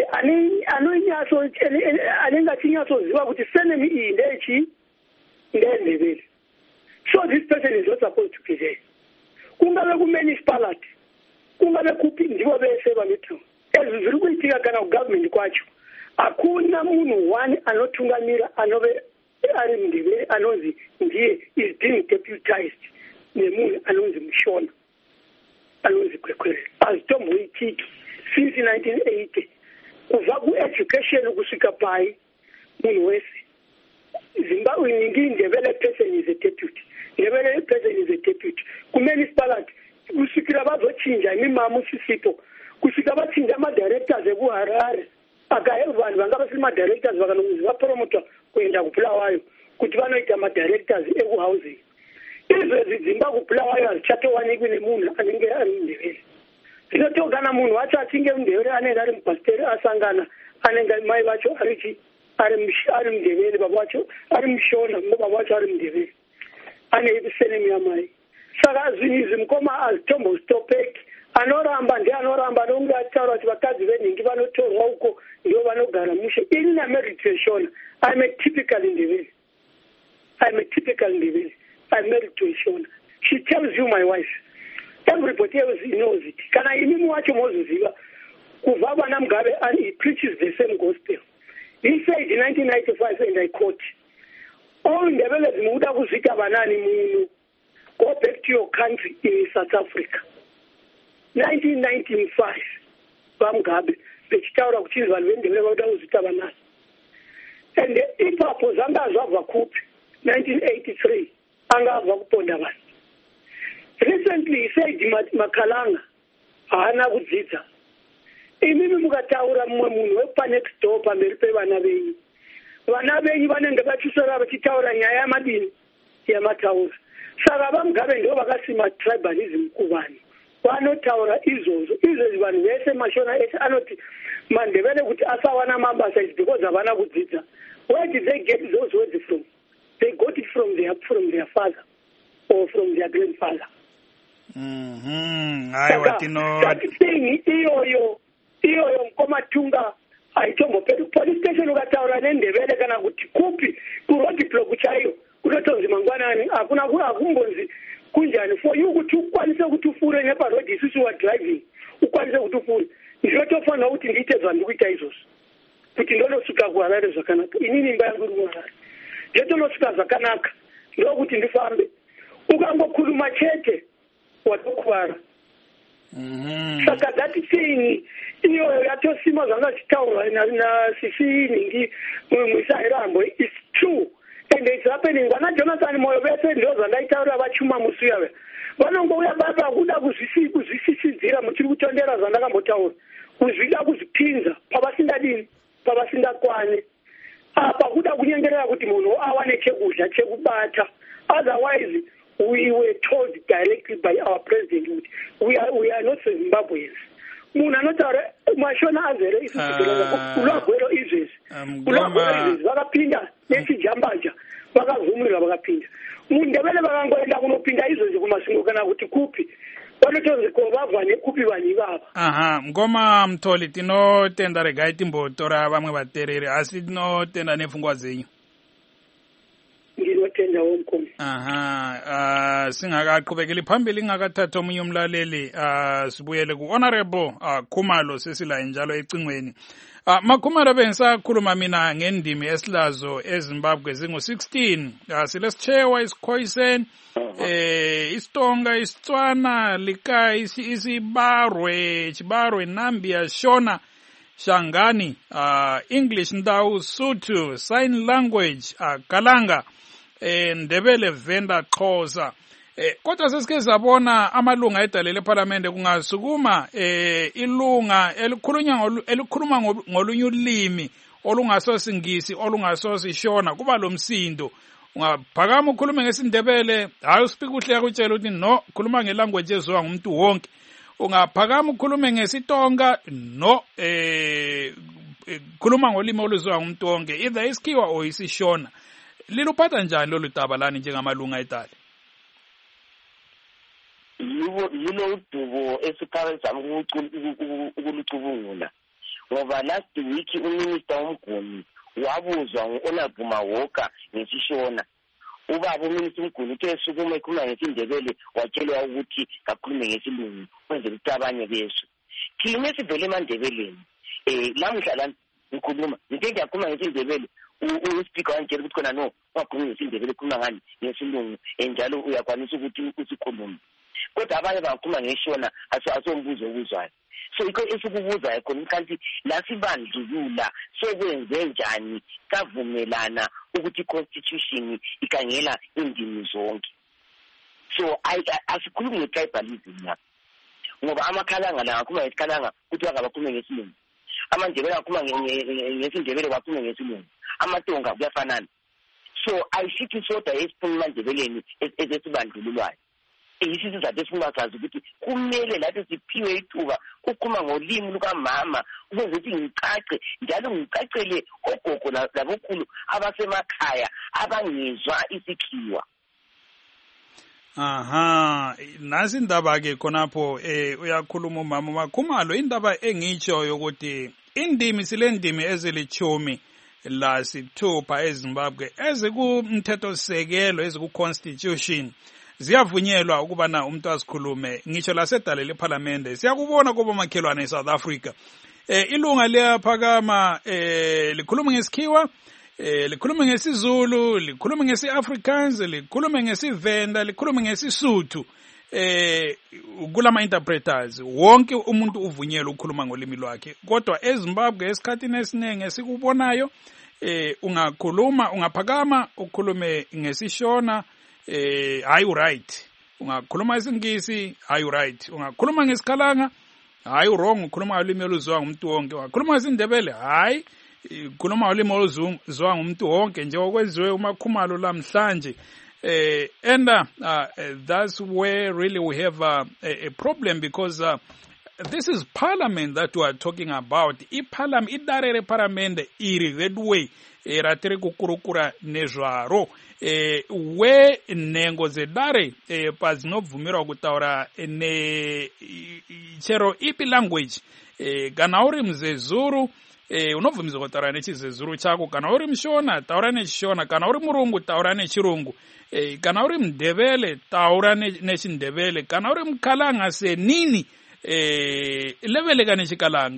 anenge achinyatsoziva kuti senemi iyi ndeyendevere. So this person is not supposed to be there. Kungave ku-municipality kungave kupi ndivo vese vanotaura. Ezvi zviri kuitika kana kugovernment kwacho hakuna munhu one anotungamira anove ari mundevere anonzi ndiye is being deputized nemunhu anonzi mushona anonzi kwekwerere. Hazvitomboitiki since 1980 kubva kueducation kusvika pai munhu wese Zimbabwe nyingiri ndevere person is a deputy. Ndevere person is a deputy. Ku-municipality kusvikira vazochinja imimamusisipo kusvika vachinja madirectors ekuharare vanhu vanga vasiri madirectors vakanonzi vapromotwa kuenda kupulawayo kuti vanoita madirectors ekuhousing. Izvezvi dzimba kupulawayo hazvichatowanikwi nemunhu anenge ari mundevere. Zvinoto kana munhu wacho achinge mundevere anenge ari mupasteri asangana anenge mai vacho ari mundevere baba vacho ari mushona baba vacho ari mundevere ane senemi yamai. Saka zvinhu izvi mukoma hazvitombostopeki. Anoramba ndianoramba nonge achitaura kuti vakadzi venhingi vanotorwa uko ndo vanogara mushe. Ini nameritweshona I'm a typical Ndebele. I'm married to a Shona. She tells you, my wife. Everybody else knows it. Kana imi wacho moziva kubva vana Mugabe, and he preaches the same gospel. He said in 1995, and I quote, all Ndebele zimuda kuzvika vanani muno. Go back to your country in South Africa. 1995, vaMugabe vechitaura kuti vanhu veNdebele vauda kuzvika vanani. And ipapo zanga zvabva kupi 1983 anga abva kuponda vanhu. Recently he said Makalanga haana kudzidza. Imimi mukataura mumwe munhu wepa next door pamberi pevana venyu. Vana venyu vanenge vachisora vachitaura nyaya yamadini yamataura. Saka vaMugabe ndo vakasima tribalism kuvanhu. Vanotaura izvozvo vanhu vese mashona ese anoti maNdebele kuti asawana mabasa is because havana kudzidza. Where did they get those words from? They got it from their father or from their grandfather. Iyoyo mkomatunga aitombopedu police station ukataura neNdebele kana kuti kupi kuroadblock chaiyo kunotonzi mangwanani akumbonzi kunjani for you kuti ukwanise kuti ufure neparoad isusu wa driving ukwanise kuti ufure ndinotofanira kuti ndiite zvandikuita izvozvo kuti ndonosvika kuharare zvakanaka, inini imba yangu iri muharare, ndetonosvika zvakanaka ndokuti ndifambe. Ukangokhuluma chete watokuvara. Saka that thing iyo yatosima zvanga zvichitaurwa nasisiningi muisairambo, it's true and it's happening. Vana Jonathan Moyo vese ndo zvandaitaurira vachuma musi yave vanongouya baba kuda kuzvisisidzira muchiri kutondera zvandakambotaura, kuzvida kuzvipinza pavasingadi pavasingakwani, apa kuda kunyengerera kuti munhu awane chekudya chekubata. Otherwise we were told directly by our president we are not Zimbabweans. Munhu anotaura mashona azere ulagwero izvezi vakapinda nechijambanja vakavhumurira vakapinda. Mundebele vakangoenda kunopinda izvozvi kumasingo kana kuti kupi vanotonzi kovabva nekupi vanhu ivava. Ngoma Mtholi, tinotenda regai timbotora vamwe vatereri asi tinotenda nepfungwa dzenyu. Ndinotendawo mukoma. Singakaqhubekeli phambili ngakathatha omunye umlaleli sibuyele ku-Honorable Khumalo sesila njalo ecingweni. Makhumalo bengisakhuluma mina ngendimi esilazo eZimbabwe zingu-16. Silesitshewa, isiKhoisan, isiTonga, isiTswana, Lika, isiBarwe, Chibarwe, Nambia, Shona, Shangani, English, Ndau, Sotho, Sign Language, Kalanga, Ndebele, Venda, Xhosa. Kodwa sesike sabona amalunga edalele eParliament kungasukuma ilunga elikhuluma ngolunye ulimi olungasosingisi olungasosishona kuba lomsindo. Ungaphakama ukhulume ngesindebele, hayi uspeak uhle ukutshela ukuthi no khuluma ngelanguage eziwa ngumuntu wonke. Ungaphakama ukhulume ngesiTonga, no khuluma ngolimi oluziwa ngumuntu wonke, either isikhiwa or isishona. Liluphatha njani lolu daba lani njengamalunga edale? Yilo udubo esiphakathi sami ukulucubungula ngoba last week uminister womguni wabuzwa ngo-Honorable Mawoka ngesishona. Ubaba uminister womguni uthe esukuma ekhuluma ngesindebele watshelwa ukuthi kakhulume ngesilungu kwenzela ukuthi abanye besu. Thina sivele eMandebeleni lamhla lana ngikhuluma ngithe ngiyakhuluma ngesindebele, uSpeaker wantshela ukuthi khona no wakhuluma ngesindebele khuluma ngani ngesilungu njalo uyakwanisa ukuthi usikhulume. Kodwa abanye bakhuluma ngeshona asombuzo okuzwayo. So ikho esikubuzayo khona kanti la sibandlulula sekwenze njani kavumelana ukuthi constitution ikangela indimi zonke. So asikhulumi ngetribalism lapha ngoba amakhalanga la akhuluma ngesikhalanga ukuthi akabakhulume ngesilungu, amandebele akhuluma ngesindebele bakhuluma ngesilungu, amaTonga kuyafanana. So ayisithi soda esiphuma eMandebeleni ezesibandlululayo. Isizathu esingasazi ukuthi kumele lathi siphiwe ithuba ukukhuluma ngolimi lukamama ukuze ukuthi ngicace njalo ngicacele ogogo labokhulu abasemakhaya abangizwa isikhiwa. Nasi indaba ke khonapho uyakhuluma umama Makhumalo, indaba engitsho ukuthi indimi silendimi ezilithumi la sithupha eZimbabwe ezikumthetho sisekelo eziku-constitution ziyavunyelwa ukubana umuntu asikhulume. Ngisho lasedalele eParliament siyakubona kuba makhelwane eSouth Africa ilunga liyaphakama likhuluma ngesikhiwa, likhuluma ngesizulu, likhuluma ngesi-Afrikaans, likhuluma ngesivenda, likhuluma ngesisuthu. Kulama interpreters wonke umuntu uvunyelwa ukukhuluma ngolimi lwakhe. Kodwa eZimbabwe esikhathini esiningi esikubonayo ungakhuluma, ungaphakama ukhulume ngesishona, are you right? Ungakhuluma isingisi, are you right? Ungakhuluma ngesikhalanga, hayi wrong, ukhuluma ngolimi oluzwa ngumuntu wonke. Ungakhuluma ngesindebele, hayi ukhuluma ngolimi oluzwa ngumuntu wonke njengokwenziwe uMakhumalo lamhlanje. And that's where really we have a problem, because this is Parliament that we are talking about. Idarere Parliament iri that way ratere kukurukura nezvaro we nengo zedare pazinobvumirwa kutaura chero ipi language. Kana uri mzezuru unobvumirwa kutaura nechizezuru chako, kana uri mshona taura nechishona, kana uri murungu taura nechirungu, kana uri mdebele taura nechindebele, kana uri mkalanga senini leveleka nechikalanga.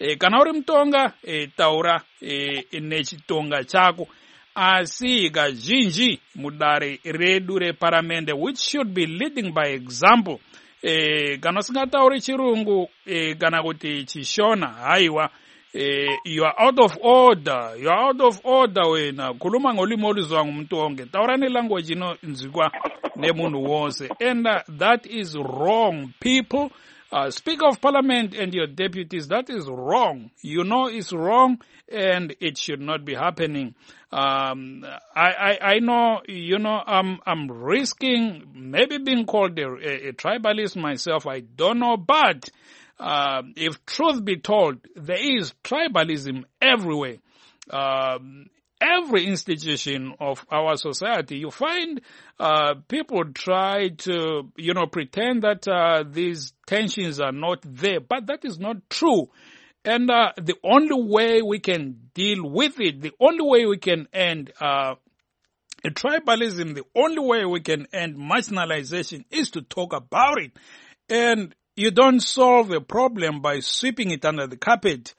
kana uri mutonga taura nechitonga chako, asi kazhinji mudare redu reparamende, which should be leading by example, kana usingatauri chirungu kana kuti chishona, haiwa, you are out of order, you are out of order wena. Khuluma ngolimi oluzwa ngumuntu wonke, taura nelanguage inozikwa nemuntu wonse, and that is wrong. People, Speaker of Parliament and your deputies, that is wrong. You know it's wrong, and it should not be happening. I know, you know, I'm risking maybe being called a tribalist myself. I don't know, but if truth be told, there is tribalism everywhere. Every institution of our society, you find people try to, you know, pretend that these tensions are not there, but that is not true. And the only way we can deal with it, the only way we can end tribalism, the only way we can end marginalization is to talk about it. And you don't solve a problem by sweeping it under the carpet.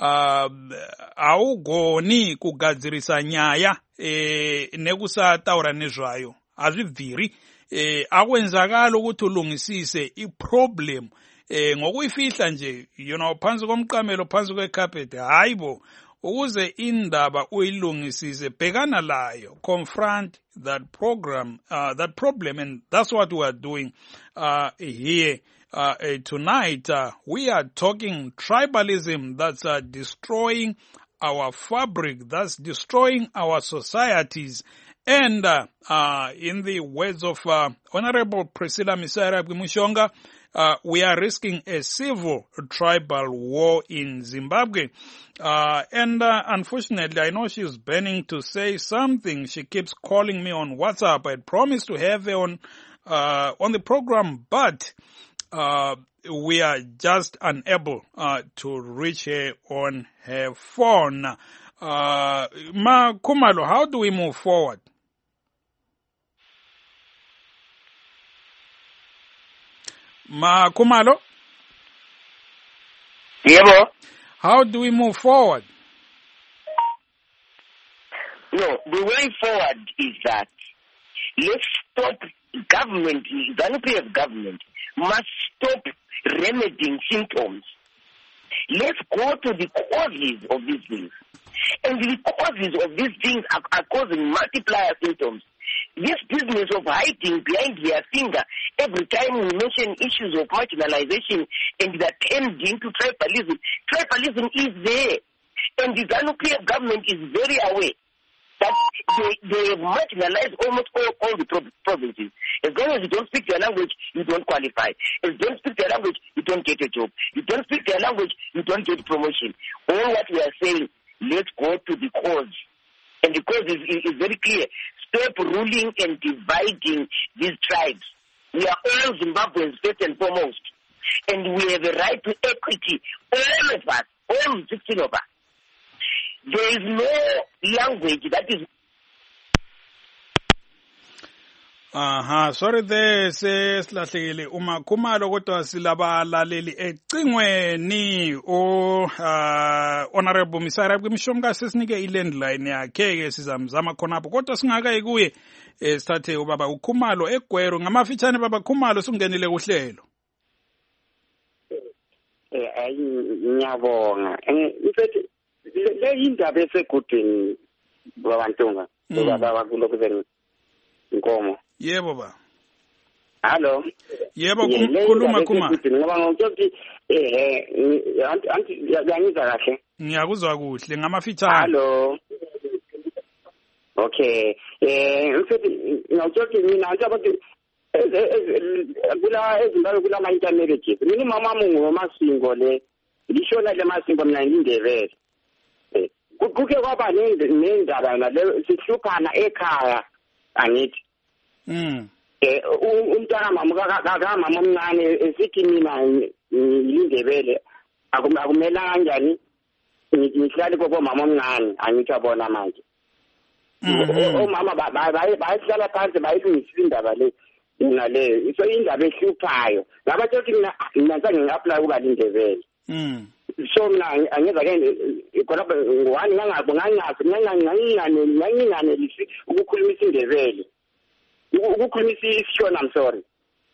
Augoni kugadzirisa nyaya nekusataura nezvayo azvibviri. Akwenzakala ukuthi ulungisise iproblem ngokuyifihla nje, you know, phansi komqamelo, phansi kwecarpet, hayibo, ukuze indaba uyilungisise, bhekana layo, confront that problem, and that's what we are doing here. Tonight, we are talking tribalism that's destroying our fabric, that's destroying our societies. And in the words of Honorable Priscilla Misara Mushonga, we are risking a civil tribal war in Zimbabwe. And unfortunately, I know she's burning to say something. She keeps calling me on WhatsApp. I promised to have her on the program, but we are just unable to reach her on her phone. Ma Khumalo, how do we move forward? Ma Khumalo? Yebo. How do we move forward? No, the way forward is that let's stop government, ZANU-PF government must stop remedying symptoms. Let's go to the causes of these things. And the causes of these things are causing multiplier symptoms. This business of hiding behind their finger every time we mention issues of marginalization and that turns into tribalism. Tribalism is there. And the ZANU-PF government is very aware that they marginalize almost all the provinces. As long as you don't speak their language, you don't qualify. As you don't speak their language, you don't get a job. You don't speak their language, you don't get promotion. All what we are saying, let's go to the cause. And the cause is very clear. Stop ruling and dividing these tribes. We are all Zimbabweans first and foremost. And we have a right to equity. All of us, all 16 of us. There is no language that is... Sorry there, sesilahlekile uma Khumalo kodwa silabalaleli ecingweni Honorable Misara Mushonga sesinike ilandline yakhe ke sizamzama khonapho kodwa singakayi kuye sithathe ubaba uKhumalo eGwero ngamafitshane baba Khumalo sungenile kuhlelo. Ngiyabonga. Mfethu le indaba esegudini babantunga baba kulokuzeni inkomo. Yebo ba. Hello. Yebo khuluma Khuma. Ngoba ngokuthi anti yangizwa kahle. Ngiyakuzwa kuhle ngamafitshane. Hello. Okay. Mfethu ngokuthi mina angabathi kula ezimbabwe kula ma intermediate. Mina mama mungu masingo le. Lishona le masingo mina ngindebele. Kuke kwaba nendaba nale sihluphana ekhaya angithi. Umntwana mama mama omncane esithi mina ngindebele akumela kanjani ngihlale kobo mama omncane angithi abona manje. Mama bayihlala phansi bayilungisile indaba le ngale so indaba ehluphayo ngabathi mina ngingapla kuba lindebele. so mina angeza ke khona ngwani nganginganelisi ukukhuluma isindebele ukukhuluma isishona I'm sorry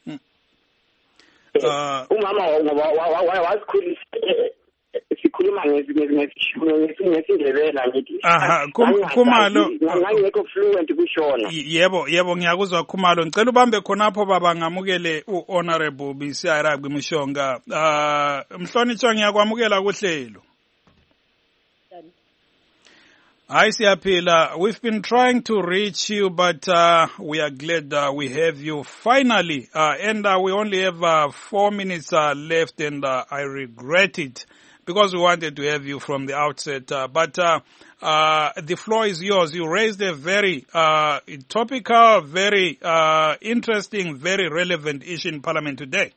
umama wasikhulisa sikhuluma ngesindebele ngithi Khumalo ngangekho fluent kushona. Yebo ngiyakuzwa Khumalo, ngicela ubambe khonapho baba ngamukele uHonorable Misayirabhi Mushonga. Mhlonitshwa ngiyakwamukela kuhlelo. Hi Siyaphila, we've been trying to reach you, but we are glad we have you finally. And we only have 4 minutes left, and I regret it because we wanted to have you from the outset. But the floor is yours. You raised a very topical, very interesting, very relevant issue in Parliament today.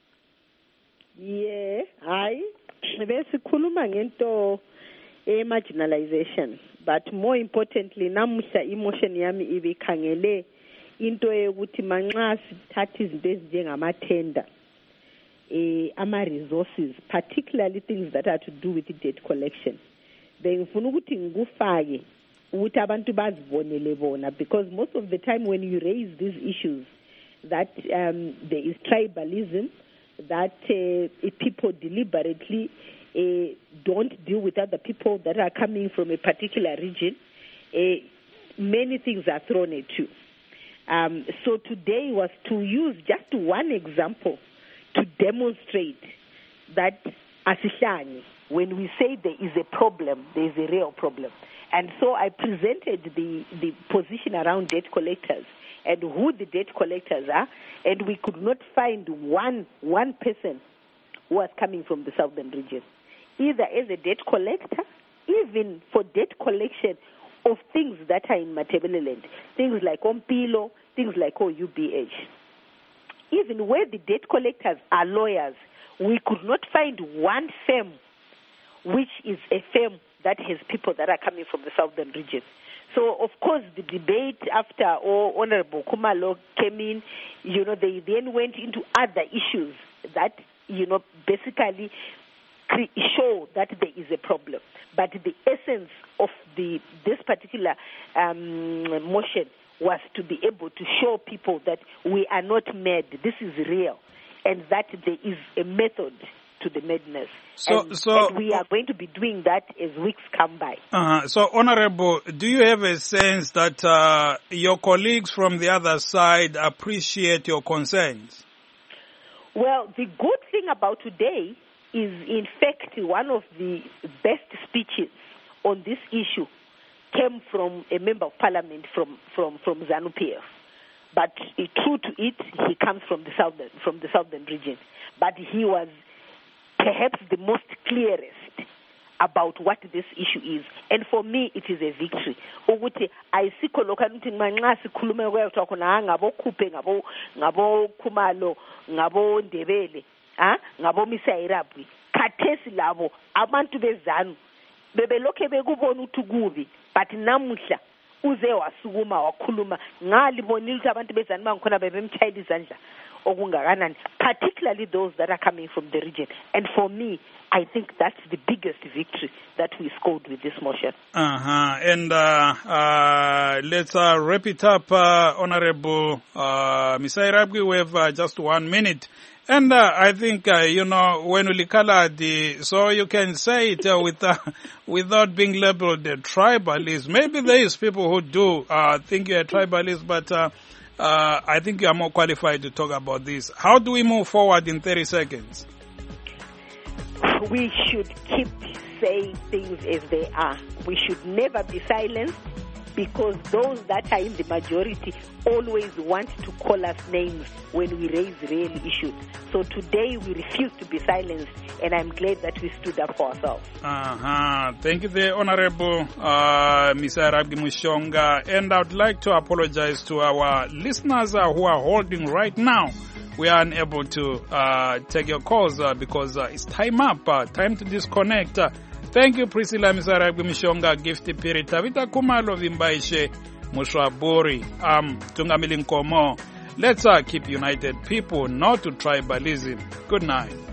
Yeah, hi. Besikhuluma ngento marginalization. But more importantly, namuhla emotion yami ibikhangele into yokuthi manxa sithatha izinto ezinjengamathenda ama-resources, particularly things that are to do with debt collection. Bengifuna ukuthi ngikufake ukuthi abantu bazibonele bona, because most of the time when you raise these issues that there is tribalism, that people deliberately don't deal with other people that are coming from a particular region, many things are thrown at you. So today was to use just one example to demonstrate that asihlani, when we say there is a problem, there is a real problem. And so I presented the position around debt collectors and who the debt collectors are, and we could not find one person who was coming from the southern region, either as a debt collector, even for debt collection of things that are in Matabeleland, things like Ompilo, things like UBH. Even where the debt collectors are lawyers, we could not find one firm which is a firm that has people that are coming from the southern region. So, of course, the debate after Honorable Khumalo came in, they then went into other issues that, basically show that there is a problem. But the essence of this particular motion was to be able to show people that we are not mad, this is real, and that there is a method to the madness. And we are going to be doing that as weeks come by. So, Honorable, do you have a sense that your colleagues from the other side appreciate your concerns? Well, the good thing about today is, in fact, one of the best speeches on this issue came from a member of parliament from ZANU-PF. But true to it, he comes from the southern region. But he was perhaps the most clearest about what this issue is. And for me, it is a victory. Ukuthi ayikho lokho ukuthi manxa sikhulume kwethu khona ngabo Khuphe ngabo Khumalo ngabo Ndebele ngabo Misayirabhi khathesi labo abantu bezanu bebelokhe bekubona ukuthi kubi, but namuhla uze wasukuma wakhuluma ngalibonile ukuthi abantu bezanu bangikhona bebemtshayela izandla okungakanani, particularly those that are coming from the region. And for me, I think that's the biggest victory that we scored with this motion. And let's wrap it up, Honorable Misayirabhi. We have just 1 minute. And I think, when Ulikaladi, so you can say it without being labeled a tribalist. Maybe there is people who do think you're a tribalist, but I think you are more qualified to talk about this. How do we move forward in 30 seconds? We should keep saying things as they are. We should never be silenced, because those that are in the majority always want to call us names when we raise real issues. So today we refuse to be silenced, and I'm glad that we stood up for ourselves. Thank you, the Honorable Misayirabhi Mushonga. And I would like to apologize to our listeners who are holding right now. We are unable to take your calls because it's time up, time to disconnect. Thank you, Priscilla Misayirabhi Mushonga, Gifty Piri, Tavita Khumalo Vimbaishe, Mushwaburi, Tungamili Nkomo. Let's keep united people, not to tribalism. Good night.